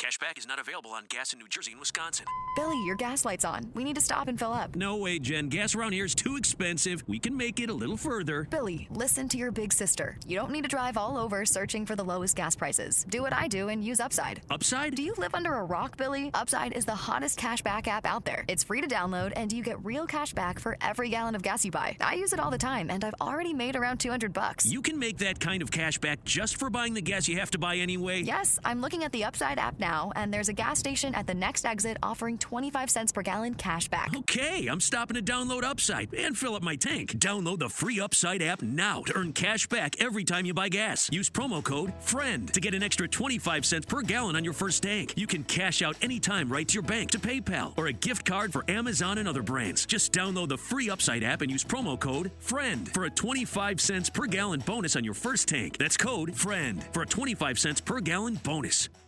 Cashback is not available on gas in New Jersey and Wisconsin. Billy, your gas light's on. We need to stop and fill up. No way, Jen. Gas around here is too expensive. We can make it a little further. Billy, listen to your big sister. You don't need to drive all over searching for the lowest gas prices. Do what I do and use Upside. Upside? Do you live under a rock, Billy? Upside is the hottest cashback app out there. It's free to download, and you get real cash back for every gallon of gas you buy. I use it all the time, and I've already made around $200. You can make that kind of cash back just for buying the gas you have to buy anyway? Yes, I'm looking at the Upside app now, and there's a gas station at the next exit offering 25 cents per gallon cash back. Okay, I'm stopping to download Upside and fill up my tank. Download the free Upside app now to earn cash back every time you buy gas. Use promo code FRIEND to get an extra 25 cents per gallon on your first tank. You can cash out anytime right to your bank, to PayPal, or a gift card for Amazon and other brands. Just download the free Upside app and use promo code FRIEND for a 25 cents per gallon bonus on your first tank. That's code FRIEND for a 25 cents per gallon bonus.